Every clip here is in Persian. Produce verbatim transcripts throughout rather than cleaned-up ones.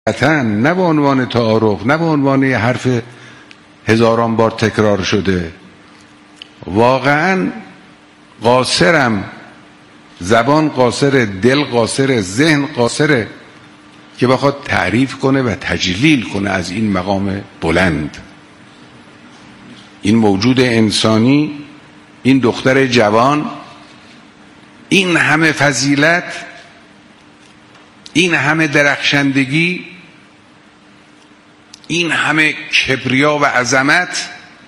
نه به عنوان تعارف، نه به عنوان یه حرف هزاران بار تکرار شده. واقعا قاصرم، زبان قاصره، دل قاصره، ذهن قاصره که بخواد تعریف کنه و تجلیل کنه از این مقام بلند. این موجود انسانی، این دختر جوان، این همه فضیلت، این همه درخشندگی، این همه کبریا و عظمت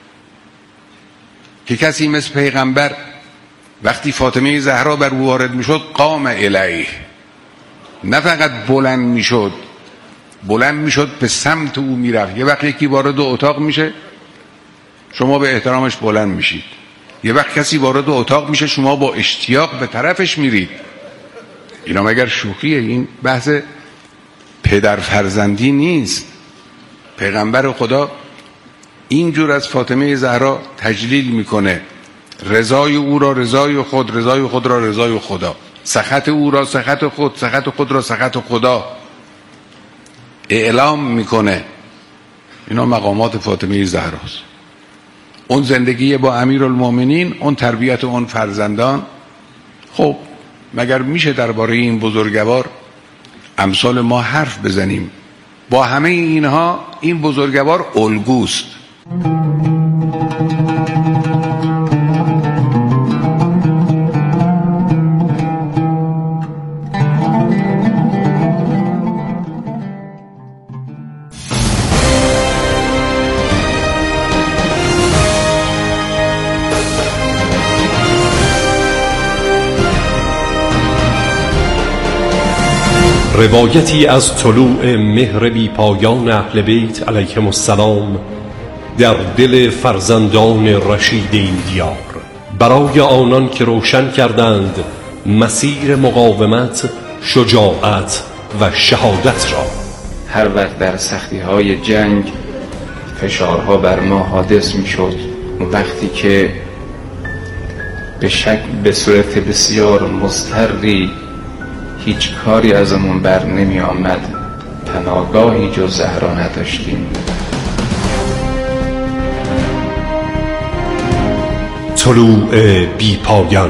که کسی مثل پیغمبر وقتی فاطمه زهرا بر او وارد میشد قام الیه، نه فقط بلند میشد، بلند میشد به سمت او میرفت. یه وقت یکی وارد اتاق میشه شما به احترامش بلند میشید، یه وقت کسی وارد اتاق میشه شما با اشتیاق به طرفش میرید. اینا مگر شوخیه؟ این بحث پدر فرزندی نیست. پیغمبر خدا اینجور از فاطمه زهرا تجلیل میکنه، رضای او را رضای خود، رضای خود را رضای خدا، سخط او را سخط خود، سخط خود را سخط خدا اعلام میکنه. اینا مقامات فاطمه زهراست. اون زندگی با امیرالمومنین، اون تربیت اون فرزندان. خب مگر میشه درباره این بزرگوار امثال ما حرف بزنیم؟ با همه اینها این بزرگوار الگوست. روایتی از طلوع مهر بی پایان اهل بیت علیهم السلام در دل فرزندان رشید این دیار، برای آنان که روشن کردند مسیر مقاومت، شجاعت و شهادت را. هر وقت در سختی های جنگ فشارها بر ما حادث می شد، وقتی که به شک به صورت بسیار مضطری هیچ کاری ازمون بر نمی آمد، پناهگاهی جز زهرا نداشتیم. طلوع بی پایان،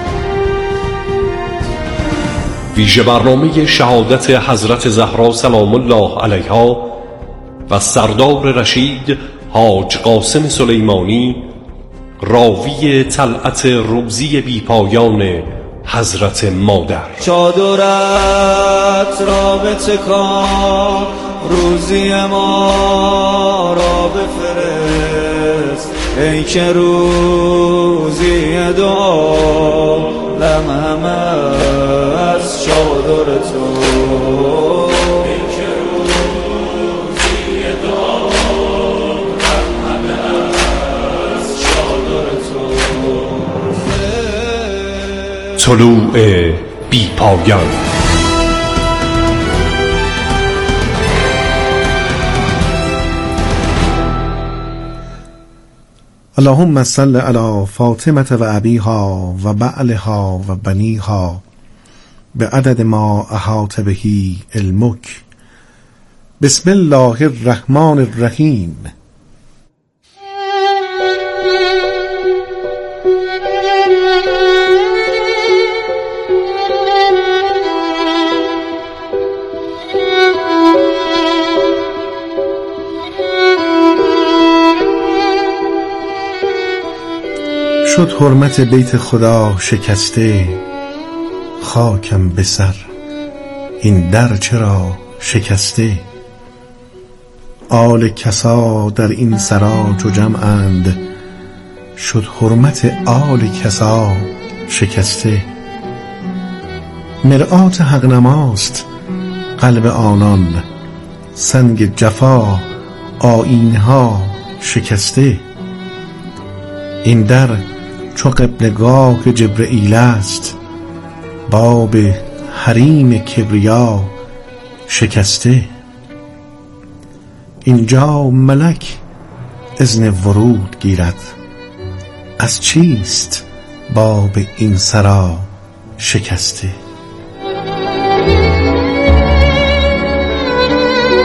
ویژه برنامه شهادت حضرت زهرا سلام الله علیها و سردار رشید حاج قاسم سلیمانی، راوی طلعت روزی بی پایان حضرت مادر. چادرت را بتکان، روزی ما را بفرست، ای که روزی دعا لمهم از چادر تو. طلوع بی پایان. اللهم صل علی فاطمه و ابیها و بعلها و بنیها بعدد ما احاط به علمک. بسم الله الرحمن الرحیم. شد حرمت بیت خدا شکسته، خاکم به سر این در چرا شکسته. آل کسا در این سرا چو جمعند، شد حرمت آل کسا شکسته. مرآت حق نماست قلب آنان، سنگ جفا آیینها شکسته. این در چو قبلگاه جبرئیل است، باب حریم کبریا شکسته. اینجا ملک اذن ورود گیرد، از چیست باب این سرا شکسته.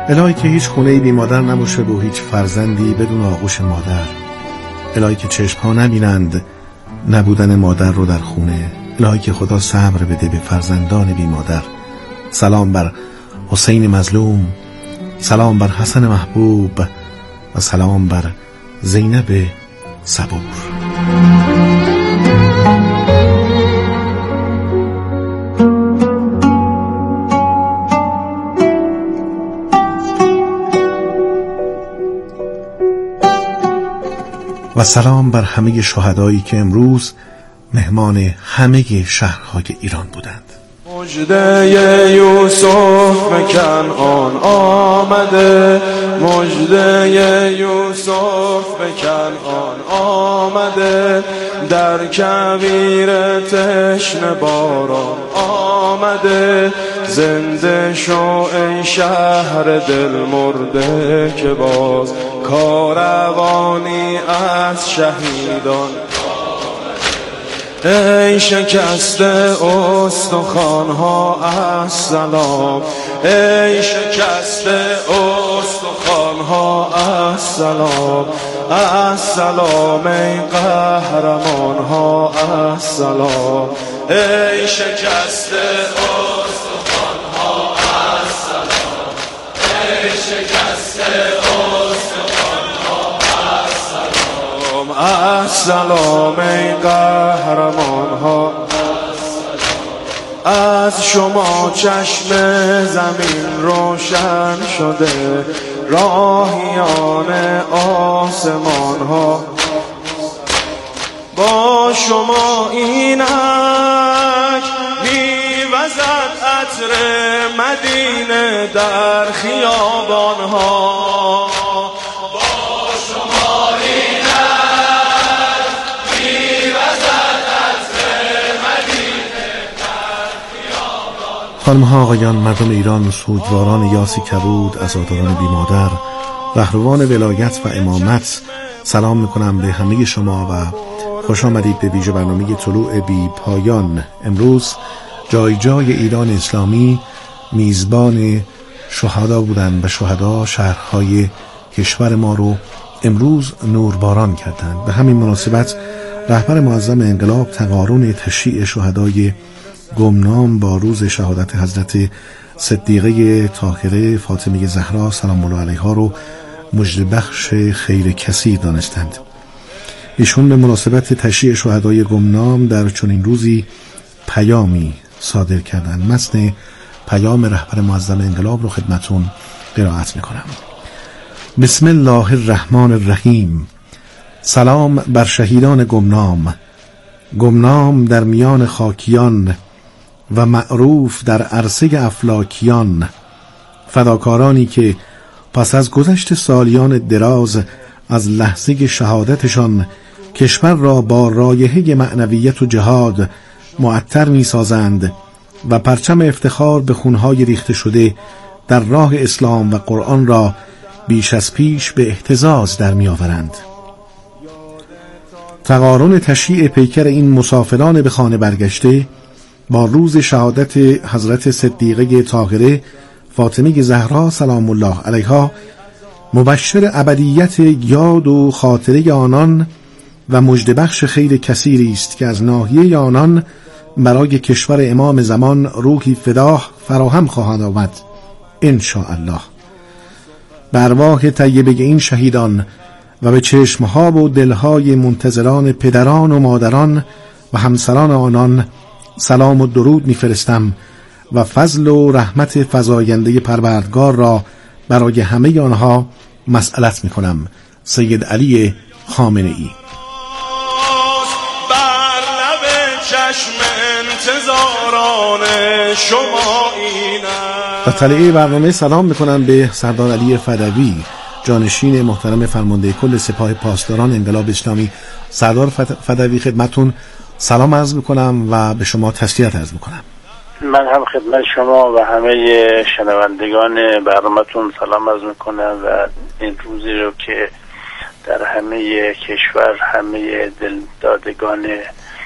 الهی که هیچ خونه‌ای بی مادر نباشه و هیچ فرزندی بدون آغوش مادر. الهی که چشم‌ها نبینند نبودن مادر رو در خونه. الهی که خدا صبر بده به فرزندان بی مادر. سلام بر حسین مظلوم، سلام بر حسن محبوب و سلام بر زینب صبور. و سلام بر همه شهدایی که امروز مهمان همه شهرهای ایران بودند. مژده یوسف به کنعان آمده، مژده یوسف به کنعان آمده، در کویر تشنه باران آمده. زنده شو ای شهر دل مرده که باز کاروانی از شهیدان. ای شکسته استخوان‌ها السلام، ای شکسته استخوان‌ها السلام، السلام ای قهرمان‌ها السلام، ای شکسته استخوان‌ها السلام، ای شکسته السلام ای قهرمان ها. از شما چشم زمین روشن شده، راهیان آسمان ها. با شما اینک میوزد عطر مدینه در خیابان ها. خانم‌ها، آقایان، مردم ایران، سوگواران یاسی کبود، عزاداران بی مادر، رهروان ولایت و امامت، سلام میکنم به همه شما و خوش آمدید به ویژه برنامه طلوع بی پایان. امروز جای جای ایران اسلامی میزبان شهدا بودند و شهدا شهرهای کشور ما رو امروز نورباران کردند. به همین مناسبت رهبر معظم انقلاب تقارن تشییع شهدای گمنام با روز شهادت حضرت صدیقه طاهره فاطمه زهرا سلام الله علیها رو مژده بخش خیر کثیر دانستند. ایشون به مناسبت تشییع شهدای گمنام در چنین روزی پیامی صادر کردند. متن پیام رهبر معظم انقلاب رو خدمتون قرائت میکنم. بسم الله الرحمن الرحیم. سلام بر شهیدان گمنام، گمنام در میان خاکیان و معروف در عرصه افلاکیان، فداکارانی که پس از گذشت سالیان دراز از لحظه شهادتشان کشور را با رایحه معنویت و جهاد معطر می سازند و پرچم افتخار به خونهای ریخته شده در راه اسلام و قرآن را بیش از پیش به اهتزاز در می آورند. تقارن تشییع پیکر این مسافران به خانه برگشته با روز شهادت حضرت صدیقه طاهره فاطمه زهرا سلام الله علیها مبشر ابدیت یاد و خاطره آنان و مژده بخش خیر کثیری است که از ناحیه آنان برای کشور امام زمان روحی فداه فراهم خواهد آمد ان شاء الله. به ارواح طیبه این شهیدان و به چشمها و دلهای منتظران پدران و مادران و همسران آنان سلام و درود میفرستم و فضل و رحمت فزاینده پروردگار را برای همه آنها مسئلت میکنم. سید علی خامنه ای. بر لب چشم انتظاران شما اینم. و تلیه برنامه سلام میکنم به سردار علی فدوی، جانشین محترم فرمانده کل سپاه پاسداران انقلاب اسلامی. سردار فدوی خدمتون سلام عرض میکنم و به شما تسلیت عرض میکنم. من هم خدمت شما و همه شنوندگان برنامه‌تون سلام عرض میکنم و این روزی رو که در همه کشور همه دلدادگان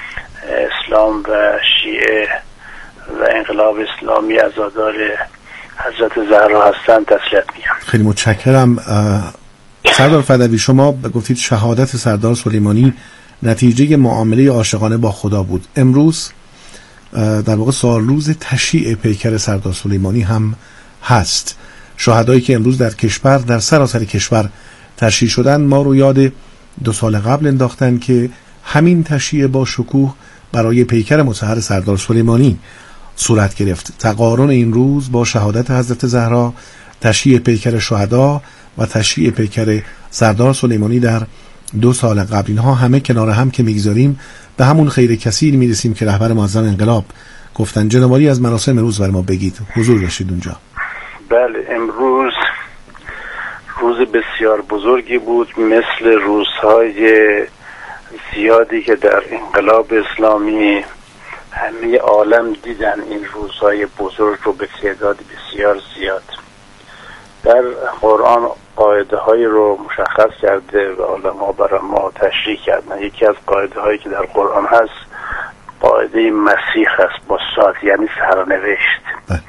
اسلام و شیعه و انقلاب اسلامی عزادار حضرت زهرا هستن تسلیت میگم. خیلی متشکرم. سردار فدوی، شما گفتید شهادت سردار سلیمانی نتیجه معامله عاشقانه با خدا بود. امروز در واقع سالروز تشییع پیکر سردار سلیمانی هم هست. شهدایی که امروز در کشور، در سراسر کشور تشییع شدن، ما رو یاد دو سال قبل انداختن که همین تشییع با شکوه برای پیکر مطهر سردار سلیمانی صورت گرفت. تقارن این روز با شهادت حضرت زهرا، تشییع پیکر شهدا و تشییع پیکر سردار سلیمانی در دو سال قبل، اینها همه کنار هم که میگذاریم به همون خیر کثیر میرسیم که رهبر معظم انقلاب گفتن. جناب عالی از مراسم امروز برای ما بگید، حضور داشتید اونجا. بله، امروز روز بسیار بزرگی بود، مثل روزهای زیادی که در انقلاب اسلامی همه عالم دیدن. این روزهای بزرگ رو به تعداد بسیار زیاد. در قرآن قاعده هایی رو مشخص کرده و علما برای ما تشریح کردن. یکی از قاعده هایی که در قرآن هست قاعده مسیح هست با صاد، یعنی سرنوشت.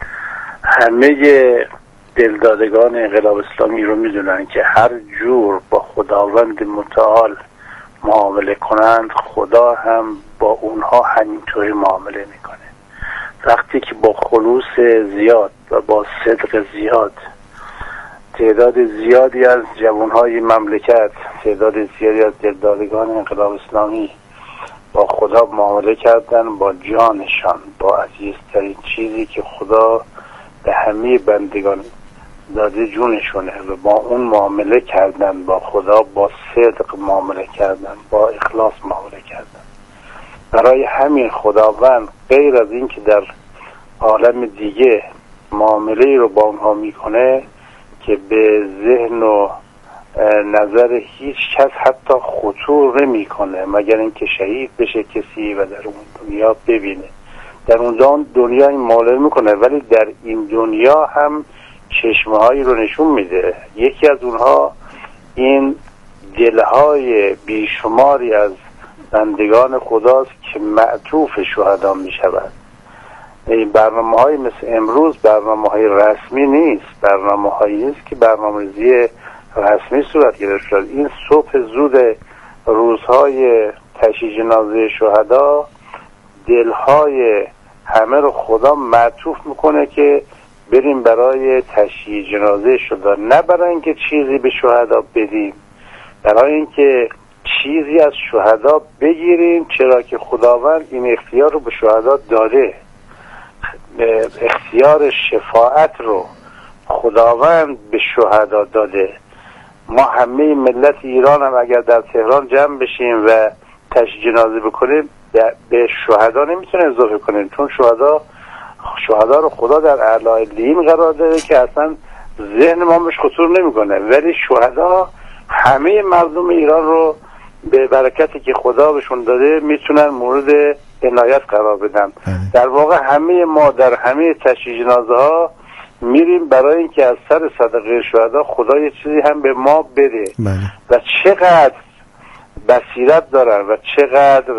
همه دلدادگان انقلاب اسلامی رو میدونن که هر جور با خداوند متعال معامله کنند، خدا هم با اونها همینطوری معامله میکنه. وقتی که با خلوص زیاد و با صدق زیاد تعداد زیادی از جوانهای مملکت، تعداد زیادی از دلدادگان انقلاب اسلامی با خدا معامله کردن، با جانشان، با عزیزترین چیزی که خدا به همه بندگان داده جونشونه و با اون معامله کردن، با خدا با صدق معامله کردن، با اخلاص معامله کردن. برای همین خداوند غیر از این که در عالم دیگه معامله رو با اونها میکنه که به ذهن و نظر هیچ کس حتی خطور نمی کنه مگر اینکه شهید بشه کسی و در اون دنیا ببینه. در اون دنیا این معامله میکنه، ولی در این دنیا هم چشمه هایی رو نشون میده. یکی از اونها این دلهای بیشماری از بندگان خداست که معطوف شهدا میشود. این برنامه های مثل امروز برنامه های رسمی نیست، برنامه هایی نیست که برنامه‌ریزی رسمی صورت گرفت شد. این صبح زود روزهای تشییع جنازه شهدا دلهای همه رو خدا معطوف میکنه که بریم برای تشییع جنازه شهدا، نه برای اینکه چیزی به شهدا بدیم، برای اینکه چیزی از شهدا بگیریم، چرا که خداوند این اختیار رو به شهدا داده. اختیار شفاعت رو خداوند به شهدا داده. ما همه ملت ایران هم اگر در تهران جمع بشیم و تشییع جنازه بکنیم به شهدا نمیتونه اضافه کنیم، چون شهدا شهدا رو خدا در اعلی علیین قرار داده که اصلا ذهن ما بهش خطور نمیکنه، ولی شهدا همه مردم ایران رو به برکتی که خدا بهشون داده میتونن مورد عنایت قرار بدن. در واقع همه ما در همه تشییع جنازه ها میریم برای اینکه از سر صدقه شهدا خدا یه چیزی هم به ما بده. بله. و چقدر بصیرت دارن و چقدر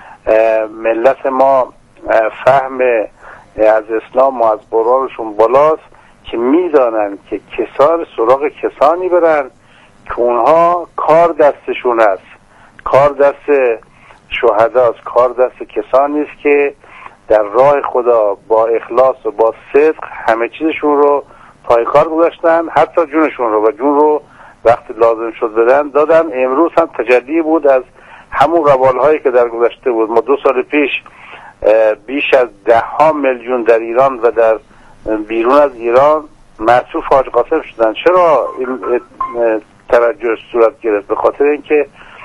ملت ما فهم از اسلام و از قرآنشون بالاست که میدانن که کسان سراغ کسانی برن که اونها کار دستشون است، کار دست شهداست، کار دست کسانی است که در راه خدا با اخلاص و با صدق همه چیزشون رو پای کار گذاشتن، حتی جونشون رو و جون رو وقتی لازم شد بدن دادن. امروز هم تجلی بود از همون روالهایی که در گذشته بود. ما دو سال پیش بیش از ده ها میلیون در ایران و در بیرون از ایران معطوف حاج قاسم شدن. چرا این توجه صورت گرفت؟ به خاطر اینکه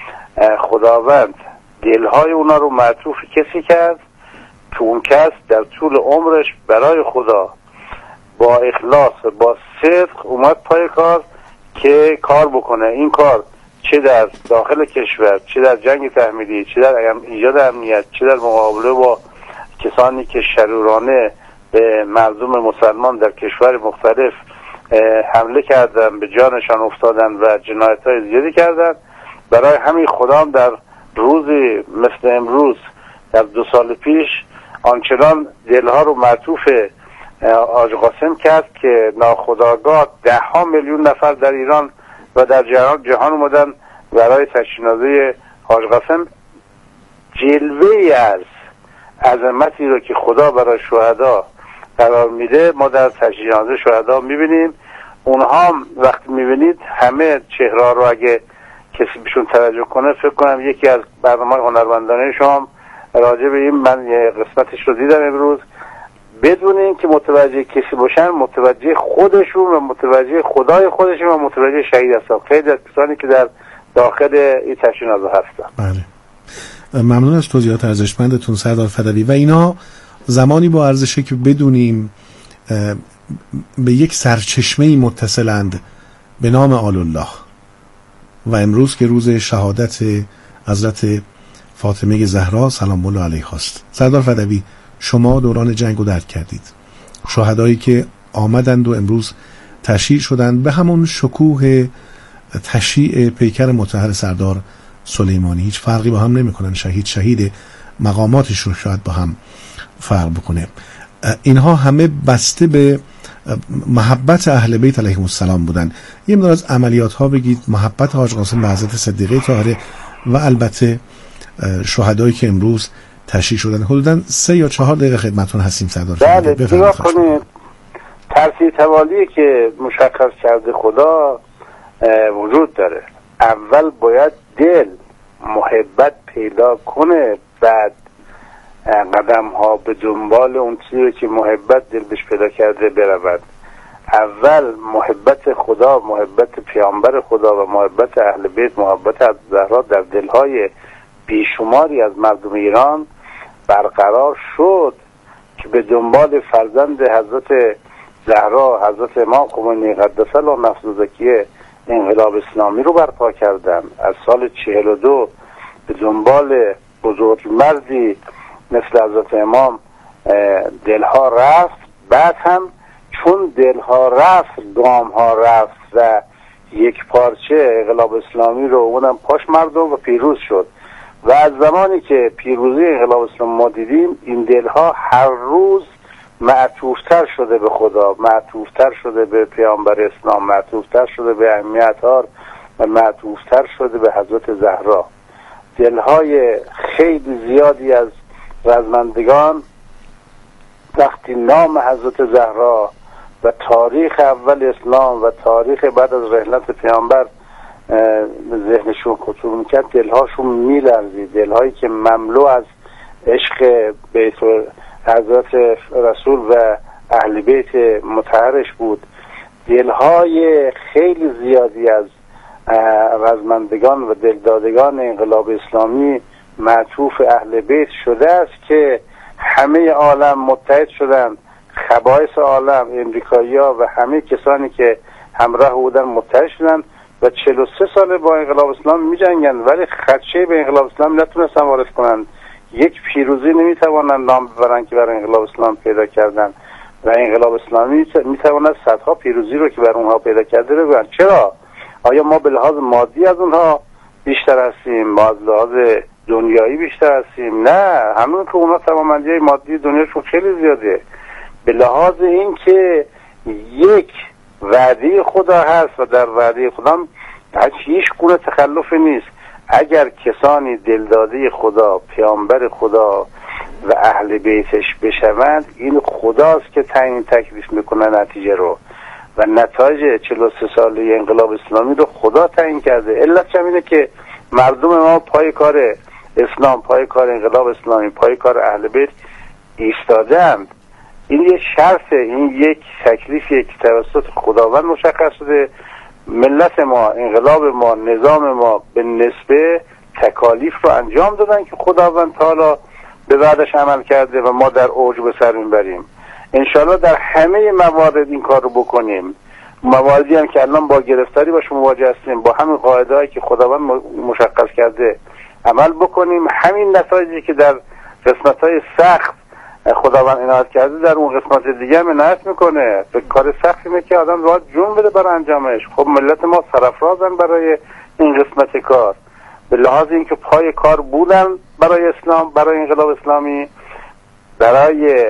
خداوند دلهای اونا رو معطوف کسی کرد که اون کس در طول عمرش برای خدا با اخلاص با صدق اومد پای کار که کار بکنه. این کار چه در داخل کشور، چه در جنگ تحمیلی، چه در ایجاد امنیت، چه در مقابله با کسانی که شرورانه به مردم مسلمان در کشور مختلف حمله کردن، به جانشان افتادن و جنایت‌های زیادی کردن. برای همین خدا هم در روزی مثل امروز در دو سال پیش آنچنان دلها رو معطوف حاج قاسم کرد که ناخودآگاه ده ها میلیون نفر در ایران و در جهان جهان اومدن برای تشییع حاج قاسم. جلوه از عظمتی رو که خدا برای شهدا قرار میده ما در تشییع شهدا میبینیم. اونها هم وقتی میبینید همه چهره رو اگه کسی بهشون توجه کنه، فکر کنم یکی از برنامه هنرمندانه شما راجع به این، من یه قسمتش رو دیدم امروز، بدون این که متوجه کسی باشن متوجه خودشون و متوجه خدای خودشون و متوجه شهید هستن. خیلی از کسانی که در داخل این تشییع هستن. بله، ممنون از توضیحات ارزشمندتون سردار فدوی. و اینا زمانی با ارزشه که بدونیم به یک سرچشمه‌ای متصلند به نام آل الله. و امروز که روز شهادت حضرت فاطمه زهرا سلام الله علیها است. سردار فدوی، شما دوران جنگ رو درک کردید، شهدایی که آمدند و امروز تشییع شدند به همون شکوه تشییع پیکر مطهر سردار سلیمانی. هیچ فرقی با هم نمی کنن، شهید شهید، مقاماتش رو شاید با هم فرق بکنه. اینها همه بسته به محبت اهل بیت علیهم السلام بودن. یه مقدار از عملیات ها بگید، محبت حاج قاسم به حضرت صدیقه طاهره و البته شهدایی که امروز تشییع شدن. حدوداً سه یا چهار دقیقه خدمتتون هستیم سردار. بله، نگاه کنید، ترتیب توالی که مشخص کرده خدا وجود داره. اول باید دل محبت پیدا کنه، بعد قدم ها به دنبال اون چیزی که محبت دل بهش پیدا کرده برود. اول محبت خدا، محبت پیامبر خدا و محبت اهل بیت، محبت زهرا در دلهای بیشماری از مردم ایران برقرار شد که به دنبال فرزند حضرت زهرا، حضرت امام خمینی قدس الله نفسه زکیه، انقلاب اسلامی رو برپا کردن. از سال چهل و دو به دنبال بزرگ مردی مثل حضرت امام دلها رفت. بعد هم چون دلها رفت گامها رفت و یک پارچه انقلاب اسلامی رو اونم پاش مردم و پیروز شد. و از زمانی که پیروزی انقلاب اسلامی ما دیدیم، این دلها هر روز معطوفتر شده به خدا، معطوفتر شده به پیامبر اسلام، معطوفتر شده به اهمیت‌ها و معطوفتر شده به حضرت زهرا. دلهای خیلی زیادی از رزمندگان وقتی نام حضرت زهرا و تاریخ اول اسلام و تاریخ بعد از رحلت پیامبر ذهنشون خطور میکرد، دلهاشون میلرزید. دلهایی که مملو از عشق بیت حضرت رسول و اهل بیت مطهرش بود. دلهای خیلی زیادی از رزمندگان و دلدادگان انقلاب اسلامی معطوف اهل بیت شده است که همه عالم متحد شدند. خبایث عالم، امریکایی‌ها و همه کسانی که همراه بودن متحد شدند و چهل و سه ساله با انقلاب اسلام می جنگن، ولی خدشه به انقلاب اسلام نتونستن وارد کنن. یک پیروزی نمیتوانند نام ببرن که برای انقلاب اسلام پیدا کردن و انقلاب اسلامی میتواند صدها پیروزی رو که بر اونها پیدا کرده رو بگن. چرا؟ آیا ما به لحاظ مادی از اونها بیشتر هستیم؟ ما از لحاظ دنیایی بیشتر هستیم؟ نه، همون که اونها توانمندی مادی دنیاشون خیلی زیاده. به لحاظ این که یک وعده خدا هست و در وعده خدا هیچ گونه تخلفی نیست. اگر کسانی دلداده خدا، پیامبر خدا و اهل بیتش بشوند، این خداست که تعیین تکلیف میکنه نتیجه رو و نتایج چهل و سه ساله انقلاب اسلامی رو خدا تعیین کرده. علت اینه که مردم ما پای کار اسلام، پای کار انقلاب اسلامی، پای کار اهل بیت ایستادند. این یک شرطه، این یک تکلیفیه که توسط خداوند مشخص شده. ملت ما، انقلاب ما، نظام ما به نسبه تکالیف رو انجام دادن که خداوند تعالی به بعدش عمل کرده و ما در اوج به سر میبریم. انشالله در همه موارد این کار رو بکنیم. مواردی هم که الان با گرفتاری باش مواجه هستیم، با همین قاعده هایی که خداوند مشخص کرده عمل بکنیم. همین نتایجی که در قسمت های سخت خداوند عنایت کرده در اون قسمت دیگه هم عنایت میکنه. به کار سخت اینه که آدم باید جون بده برای انجامش. خب ملت ما سرفرازن برای این قسمت کار، به لحاظ اینکه پای کار بودن برای اسلام، برای انقلاب اسلامی، برای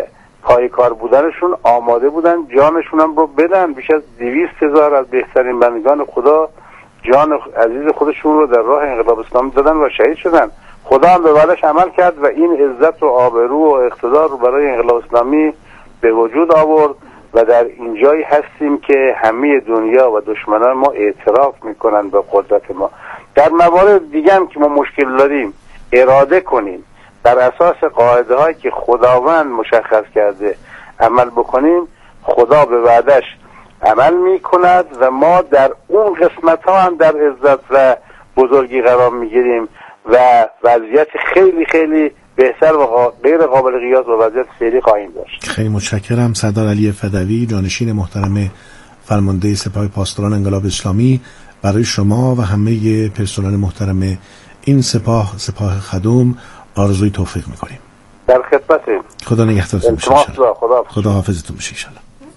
پای کار بودنشون آماده بودن جانشون هم رو بدن. بیش از دویست هزار از بهترین بندگان خدا جان عزیز خودشون رو در راه انقلاب اسلامی دادن و شهید شدن. خدا هم به وعدش عمل کرد و این عزت و آبرو و اقتدار رو برای انقلاب اسلامی به وجود آورد و در اینجایی هستیم که همه دنیا و دشمنان ما اعتراف میکنن به قدرت ما. در موارد دیگه هم که ما مشکل داریم اراده کنیم، در اساس قاعده هایی که خداوند مشخص کرده عمل بکنیم، خدا به وعدش عمل میکند و ما در اون قسمت ها هم در عزت و بزرگی قرار میگیریم و وضعیت خیلی خیلی بهتر و غیر قابل قیاس و وضعیت فعلی خواهیم داشت. خیلی متشکرم. سردار علی فدوی، جانشین محترم فرمانده سپاه پاسداران انقلاب اسلامی، برای شما و همه پرسنل محترم این سپاه، سپاه خدوم، آرزوی توفیق میکنیم. در خدمتیم. خدا نگهدارتون باشه. خدا خدا خدا حافظتون باشه ان شاء الله.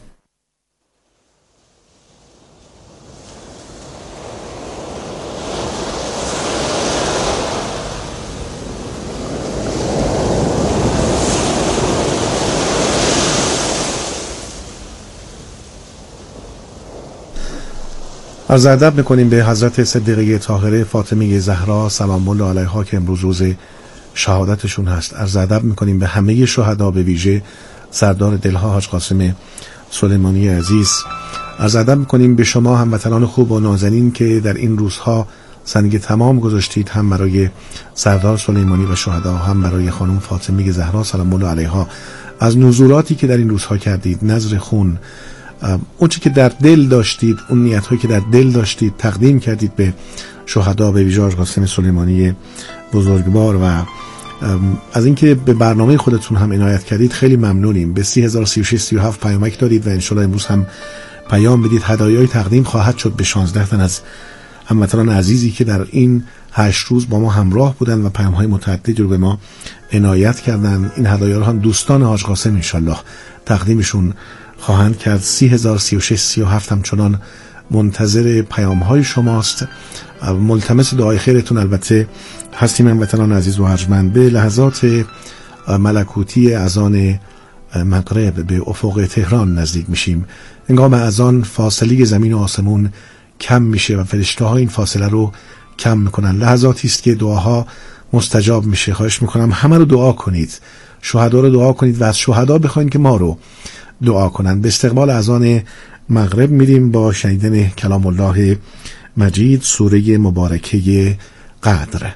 عرض ادب میکنیم به حضرت صدیقه طاهره فاطمه زهرا سلام الله علیها که امروز روز شهادتشون هست. عرض ادب میکنیم به همه شهدا، به ویژه سردار دلها حاج قاسم سلیمانی عزیز. عرض ادب میکنیم به شما هموطنان خوب و نازنین که در این روزها سنگ تمام گذاشتید، هم برای سردار سلیمانی و شهدا، هم برای خانم فاطمه زهرا سلام الله علیها، از نزولاتی که در این روزها کردید، نذر خون، اون چی که در دل داشتید، اون نیت‌هایی که در دل داشتید تقدیم کردید به شهدا، به ویژه حاج قاسم سلیمانی بزرگوار، و از اینکه به برنامه خودتون هم عنایت کردید خیلی ممنونیم. به سی هزار و سی و شش سی و هفت پیامک دارید و انشالله امروز هم پیام بدید. هدایای تقدیم خواهد شد به شانزده تن از هموطنان عزیزی که در این هشت روز با ما همراه بودن و پیام‌های متعددی رو به ما عنایت کردن. این هدایا رو هم دوستان حاج قاسم انشالله تقدیمشون خواهند کرد. سی هزار سی و شش سی و هفت همچنان منتظر پیام های شماست. ملتمس دعای خیرتون البته هستیم هموطنان عزیز و ارجمند. به لحظات ملکوتی اذان مغرب به افق تهران نزدیک میشیم. هنگام اذان فاصله زمین و آسمون کم میشه و فرشته ها این فاصله رو کم میکنن. لحظاتی است که دعاها مستجاب میشه. خواهش میکنم همه رو دعا کنید، شهدا رو دعا کنید و از شهدا بخواید که ما رو دعا کنند. به استقبال اذان مغرب میریم با شنیدن کلام الله مجید، سوره مبارکه قدر.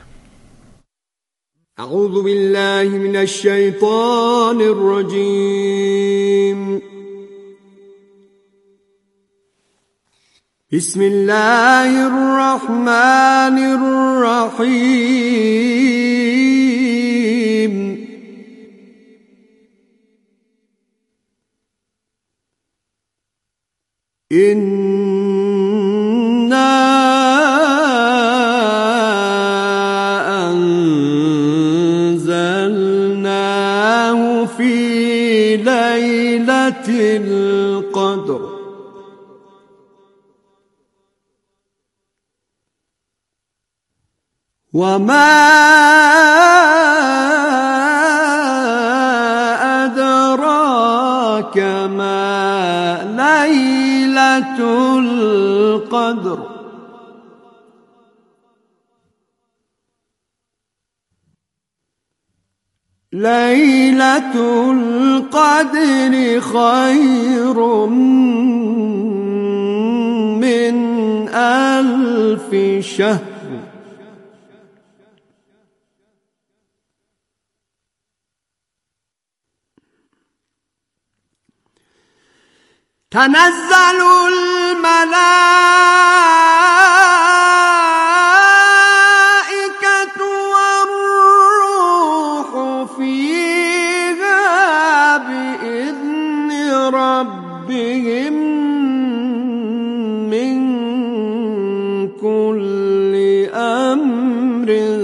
اعوذ بالله من الشیطان الرجیم. بسم الله الرحمن الرحیم. إنا أنزلناه في ليلة القدر وما أدراك ما ليلة القدر ليلة القدر خير من ألف شهر تنزل الملائكة والروح فيها بإذن ربهم من كل أمر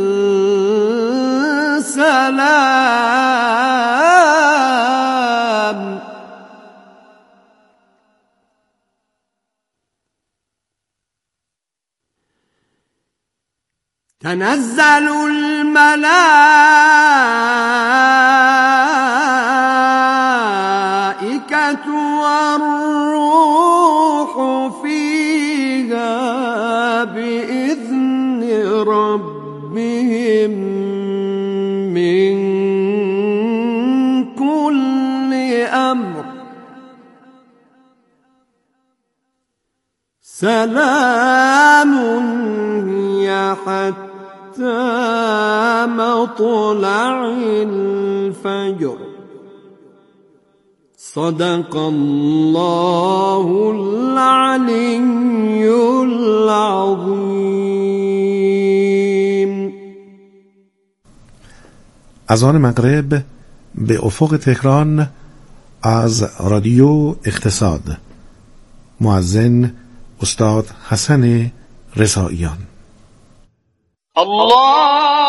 سلام تنزل الملائكة سلام هي حتى مطلع الفجر. صدق الله العلي العظیم. اذان مغرب به افق تهران از رادیو اقتصاد. مؤذن استاد حسن رضاییان. الله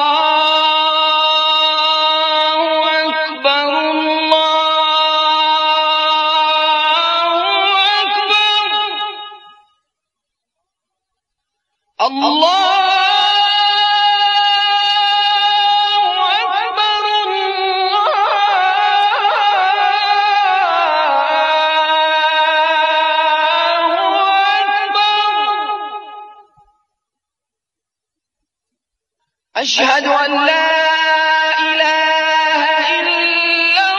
أشهد أن لا إله إلا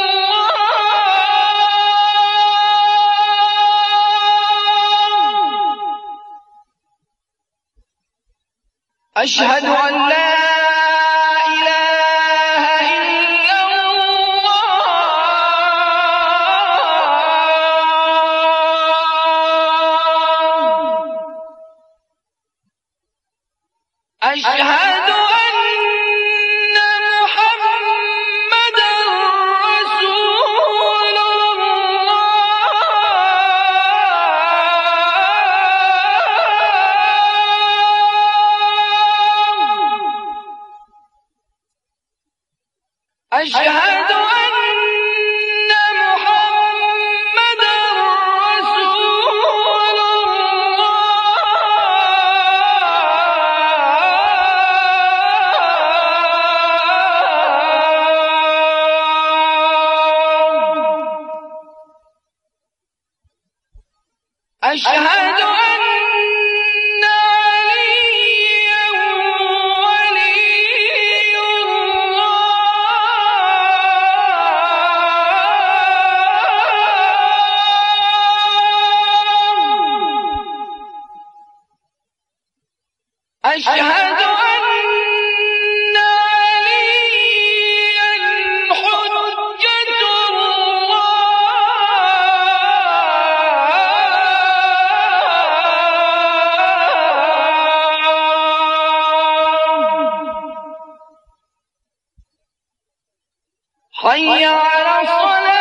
الله. أشهد أن لا إله إلا الله. أشهد أشهد أن محمدا رسول الله. أشهد أشهد أن عليا حجة الله. حي على الصلاة.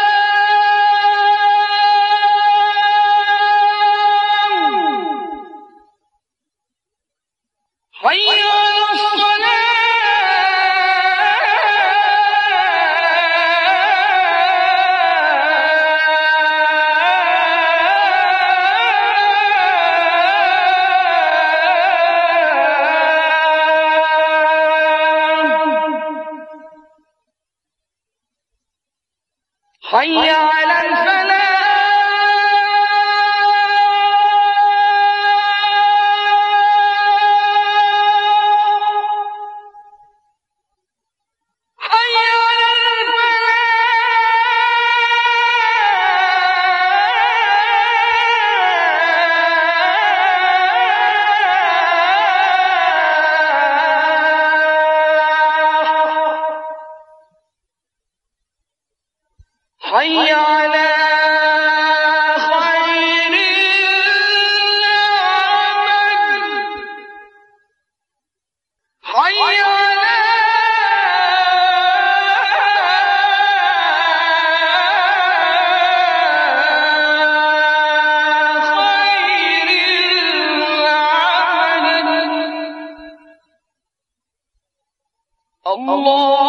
حي على الصلاة. حي على الفلاح. حي على خير العمل. حي على خير العمل. الله